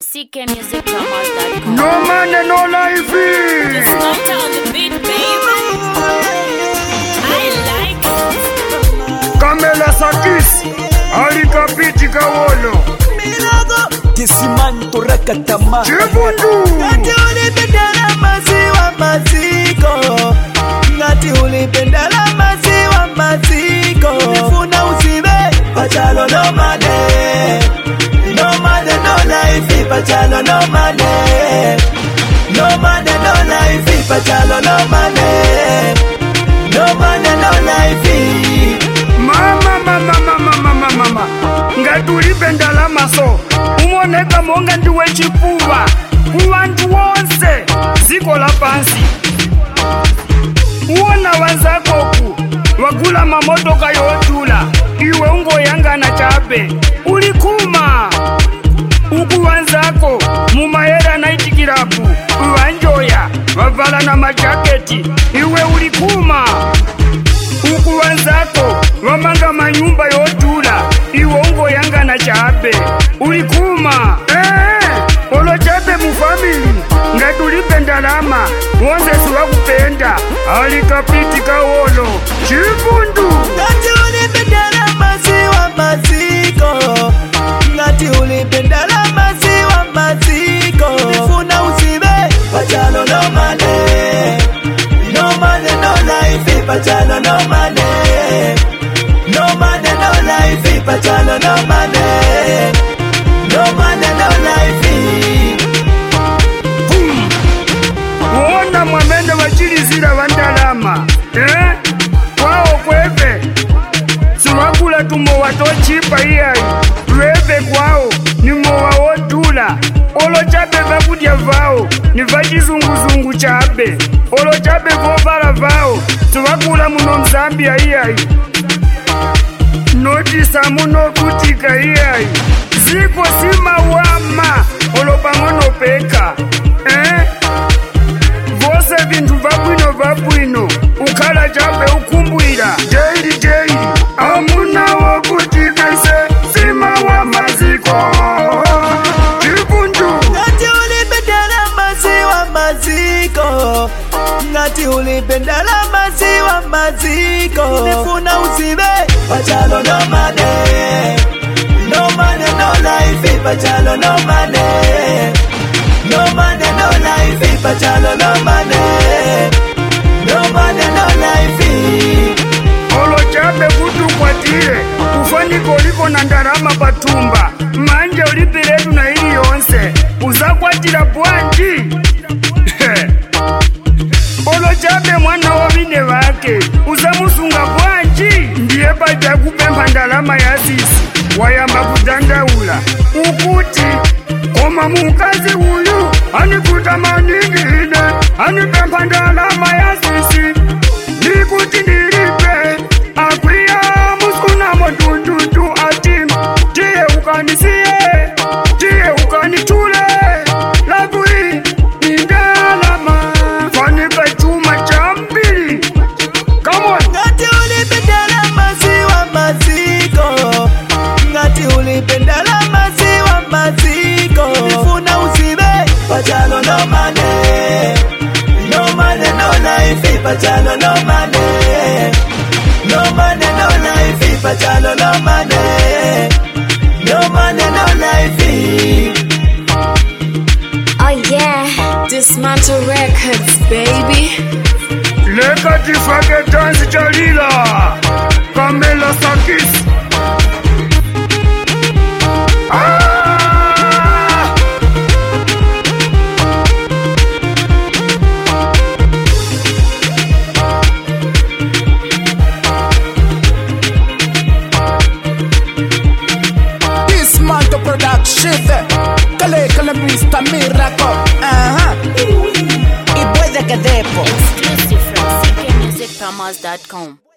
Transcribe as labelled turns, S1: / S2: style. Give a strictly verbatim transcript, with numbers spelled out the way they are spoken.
S1: C K Music Promos dot com.
S2: No man and no life.
S1: Just slow down the beat, baby. I like it.
S2: Kamela Sakis, Alika Piti Kawolo.
S3: Kisimanto rakatama
S2: Chibundu.
S3: Ngati ulipendala maziwa maziko Ngati ulipendala maziwa maziko Nifuna usibe Pachalo no mane No mane no life Pachalo no mane No mane no life Pachalo no mane No mane no life
S2: Mama mama mama mama mama Ngati ulipendala maso Umoneka monga ndiwe chipuva Kuwantu wonse Ziko la pansi Uona wanzakoku Wagula mamotoka yotula Iwe ungo yanga na chape Ulikuma Uku wanzako Mumaera na itikirapu Uwanjoya Wavala na majaketi Iwe ulikuma Uku wanzako Wamanga manyumba yotula Iwe ungo yanga na chape Ulikuma Eh Olo chape mufamili Ngati ulipendalama Wonse suwa kupenda Alika Piti Kawolo Chibundu
S3: Ngati ulipendala maziwa maziko Ngati ulipendala maziwa maziko Nifuna usibe Pachalo no mane No mane no life Pachalo no mane No mane no life Pachalo no mane No mane no life
S2: Uona mwamende wachirizira vandalama Eh Kwao kweve Siwakula tumo watochipa iyai Lweve kwao Nimo waodula Olo chape vakudya vao Niva chizunguzungu chape Olo chape vovala vao Siwakula muno Mzambia iyai Notisa muno kutika iyai Ziko sima wama Olo pangono peka Eh Vose vintu vabwino vabwino Ukala chape ukumbwira Jaili jaili Amuna wokutika ise Sima wa maziko Chibundu
S3: Ngati ulipendala maziwa maziko Ngati ulipendala maziwa maziko Nifuna usibe Pachalo no mane No mane no life Pachalo no mane No mane no life Pachalo no mane No mane no life
S2: Olo chape kutu kwa tire Ufaniko uliko na ndarama patumba Manje ulipiretu na hili yonse Uzakwatira bwanji Olo chape mwana wabine wake Uzamusunga bwanji Ndiye baja kupempa ndalama ya sisi Wayamba kudandaula Ukuti Koma mukazi uyu Anikuta maningine Anipempa ndalama ya sisi Nikuti niripe Akwiya muskuna motundutu atim Tiye ukanisie Tiye ukanitule Lagui Nindalama Fanipe chuma chambili Come on
S3: Ngati ulipendala maziwa maziko Ngati ulipendala maziwa maziko Nifuna usibe Pachalo no mane No mane no life Pachalo no mane No mane no life Pachalo no mane No mane no life
S1: Oh yeah, Dismantle Records, baby.
S2: Leka tifake dansi chalila Kamela Sakis Ah!
S3: Dismantle Production Kale kale Mister Miracle Aha Y puede que depo
S1: Exclusive from C K Music Promos dot com.